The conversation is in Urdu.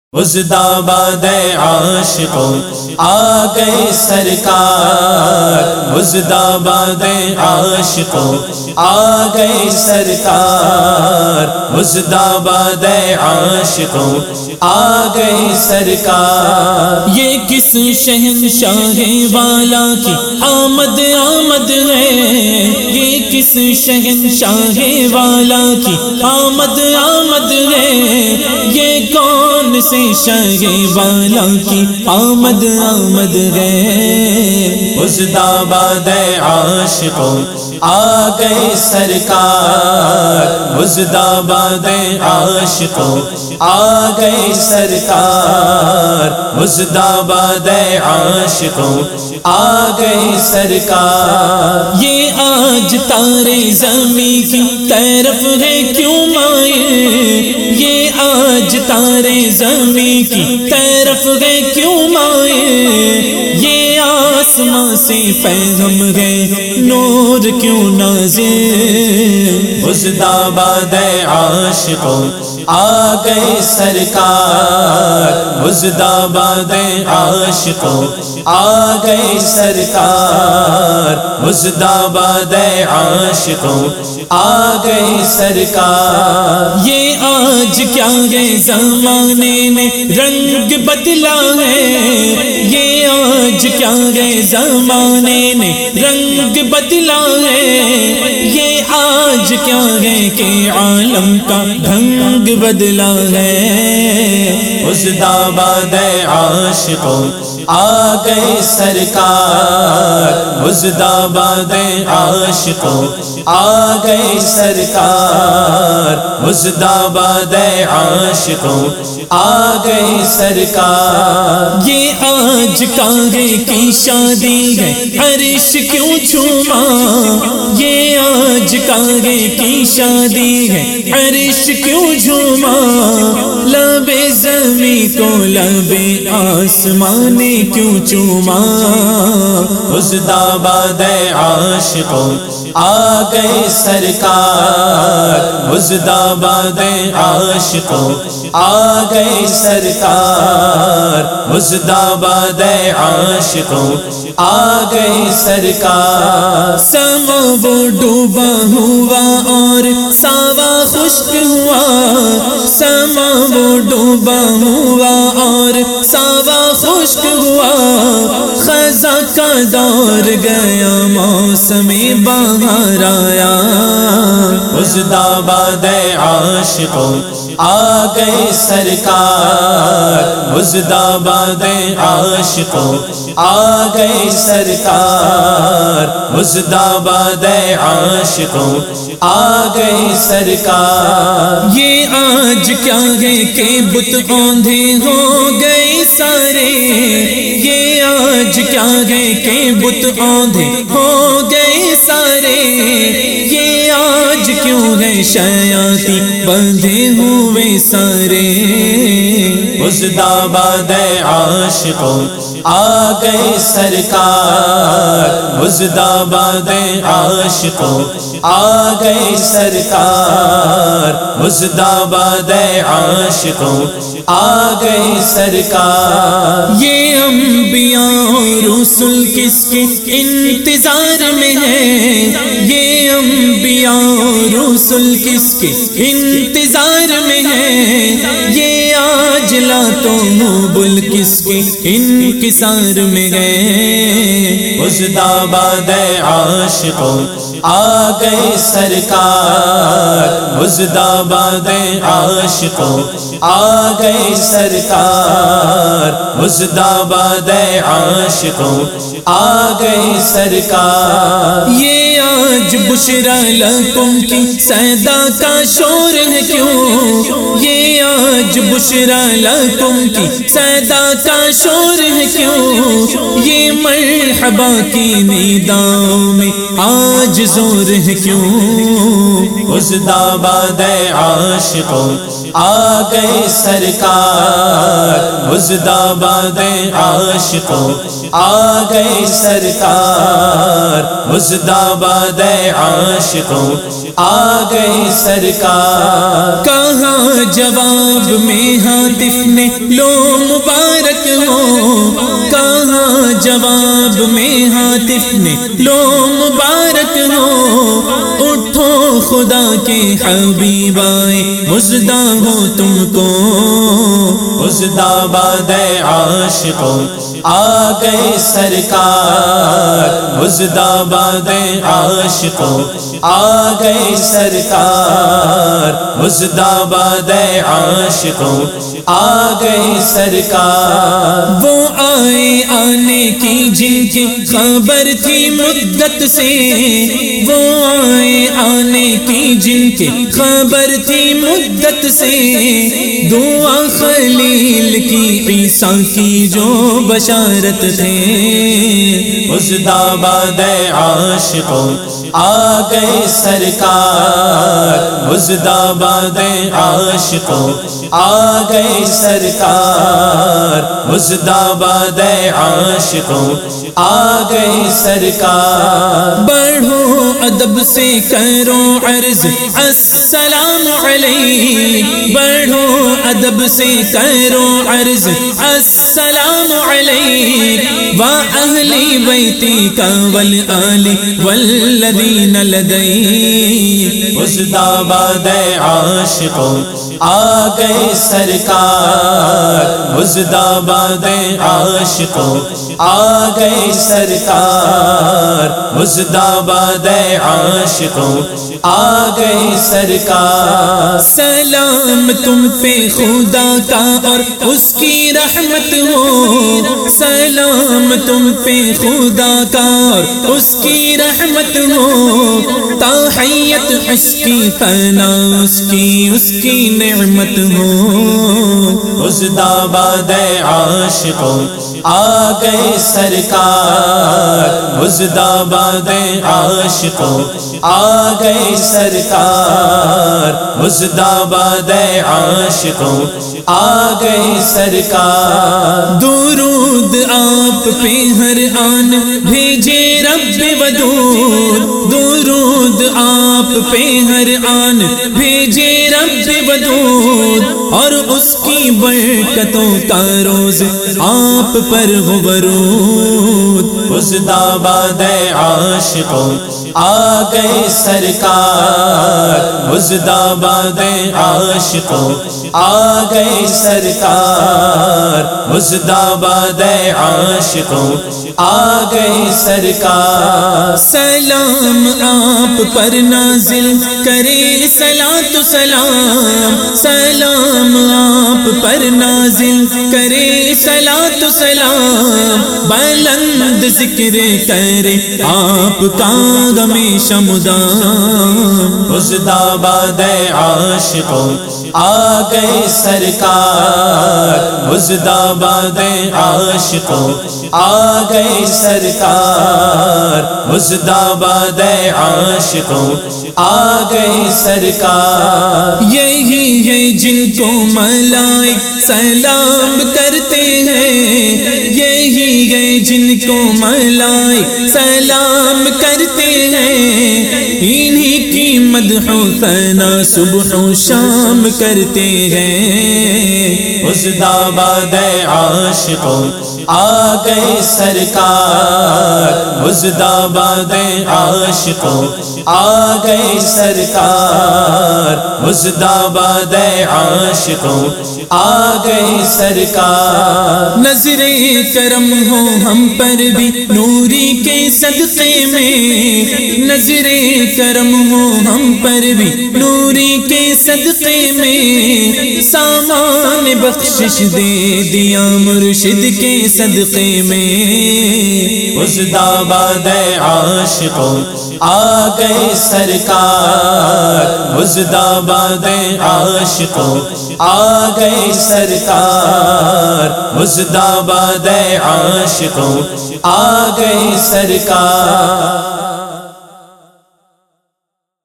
مزداباد عاشقوں آ گئے سرکار، مزداباد عاشقوں آ گئے سرکار، مزداباد عاشقوں آ گئے سرکار۔ یہ کس شہنشاہ والا کی آمد آمد ہے، یہ کس شہنشاہ والا کی آمد آمد ہے، یہ کون سے شاہ والا کی آمد آمد ہے۔ مزداباد عاشقوں آ گئے سرکار، مزداباد عاشقوں آ گئے سرکار، مزداباد عاشقوں آ گئے سرکار۔ یہ آج تارے زمین کی طرف ہے کیوں مائل، یہ آج تارے زمین کی طرف ہے کیوں مائل، یہ آسمان سے پیغام ہے نور کیوں نازل۔ مزداباد عاشقوں آ گئے سرکار، مزداباد عاشقوں آ گئے سرکار، مزداباد عاشقوں آ گئے سرکار۔ یہ آج کیا ہے زمانے نے رنگ بدلا ہے، یہ آج کیا ہے زمانے نے رنگ بدلا ہے، یہ آج کیا ہے کہ عالم کا ڈھنگ بدلا ہے۔ مزداباد عاشقوں آ گئے سرکار، مزداباد عاشقوں آ گئے سرکار، مزداباد عاشقوں آ گئے سرکار۔ یہ آج کاغے کی شادی ہے عرش کیوں جھوما، یہ آج کاغے کی شادی ہے عرش کیوں جھوما، لب زمین کو لب آسمان نے کیوں چوما۔ مزداباد عاشقوں آ گئے سرکار، مزداباد عاشقوں آ گئے سرکار، مزداباد عاشقوں آ گئے سرکار۔ سما وہ ڈوبا ہوا اور ساوا خشک ہوا، سما وہ ڈوبا ہوا اور ساوا خشک ہوا، خزاں کا دور گیا موسم بہار آیا۔ مزداباد عاشقوں آ گئے سرکار، مزداباد عاشقوں آ گئے سرکار، مزداباد عاشقوں آ گئے سرکار۔ یہ آج کیا ہے کہ بت اوندھے ہو گئے سارے، یہ آج کیا ہے کہ بت اوندھے ہو گئے سارے، یہ آج کیوں ہے شیاطیں بندھے ہوئے سارے۔ مزداباد عاشقوں آ گئے سرکار، مزداباد عاشقوں آ گئے سرکار، مزداباد عاشقوں آ گئے سرکار۔ یہ انبیاء اور رسل کس کے انتظار میں ہیں، یہ انبیاء اور رسل کس کے انتظار میں ہیں، یہ آج لاتوں بل کس کے انکسار میں ہے۔ مزداباد عاشقوں آ گئے سرکار، مزداباد عاشقوں آ گئے سرکار، مزداباد عاشقوں آ گئے سرکار۔ یہ آج بشرا لکم کی صدا کا شور ہے کیوں، یہ آج بشرا لکم کی صدا کا شور ہے کیوں، یہ مرحبا کی نداؤں میں آج زور ہے کیوں۔ مزداباد عاشقوں آ گئے سرکار، مزداباد عاشقوں آ گئے سرکار، مزداباد عاشقوں آ گئے سرکار۔ کہاں جواب میں ہاتف نے لو مبارک ہو، کہاں جواب میں ہاتف نے لو مبارک ہو، اٹھو خدا کے حبیب آئے مژدہ ہو تم کو۔ مزداباد عاشقوں آ گئے سرکار، مزداباد عاشقوں آ گئے سرکار، مزداباد عاشقوں آ گئے سرکار۔ وہ آئے آنے کی جن کی خبر تھی مدت سے، وہ آئے آنے کی جن کی خبر تھی مدت سے، دعا خلیل کی عیسیٰ کی جو بشارت تھے۔ مزداباد عاشقوں آ گئے سرکار، مزداباد عاشقوں آ گئے سرکار، مزداباد عاشقوں آ گئے سرکار۔ بڑھو ادب سے کرو عرض السلام علیک، بڑھو ادب سے کرو عرض السلام علیک، وأہل بیتک والآل والذین لدیک۔ مزداباد عاشقوں آ گئے سرکار، مزداباد عاشقوں آ گئے سرکار، مزداباد عاشقوں آ گئے سرکار۔ سلام تم پہ خدا کا اور اس کی رحمت ہو، سلام تم پہ خدا کا اور اس کی رحمت ہو، تحیت عشقی فنا اس کی نعمت ہو۔ مزداباد عاشقوں آ گئے سرکار، مزداباد عاشقوں آ گئے سرکار، مزداباد عاشقوں آ گئے سرکار۔ درود آپ پہ ہر آن بھیجے رب ودود، درود آپ پہ ہر آن بھیجے رب ودود، اور اس کی برکتوں کا روز آپ پر ہو ورود۔ مزداباد عاشقوں آ گئے سرکار، مزداباد عاشقوں آ گئے سرکار، مزداباد عاشقوں آ گئے سرکار۔ سلام آپ پر نازل کرے صلاۃ و سلام، سلام آپ پر نازل کرے صلاۃ و سلام، بلند ذکر کرے آپ کا ہمیشہ مدام۔ مزداباد عاشقوں آ گئے سرکار، مزداباد عاشقوں آ گئے سرکار، مزداباد عاشقوں آ گئے سرکار۔ یہی ہے جن کو ملائک سلام کرتے ہیں، یہی ہے جن کو ملائک سلام کرتے ہیں، انہی کی مدح و ثنا صبح و شام کرتے ہیں۔ مزداباد عاشقوں آ گئے سرکار، مزداباد عاشقوں آ گئے سرکار، مزداباد عاشقوں آ گئے سرکار۔ نظر کرم ہو ہم پر بھی نوری کے صدقے میں، نظر کرم ہو ہم پر بھی نوری کے صدقے میں، سامان بخشش دے دیا مرشد کے صدقے میں۔ مزداباد عاشقوں آ گئے سرکار، مزداباد عاشقوں آ گئے سرکار، مزداباد عاشقوں آ گئے سرکار۔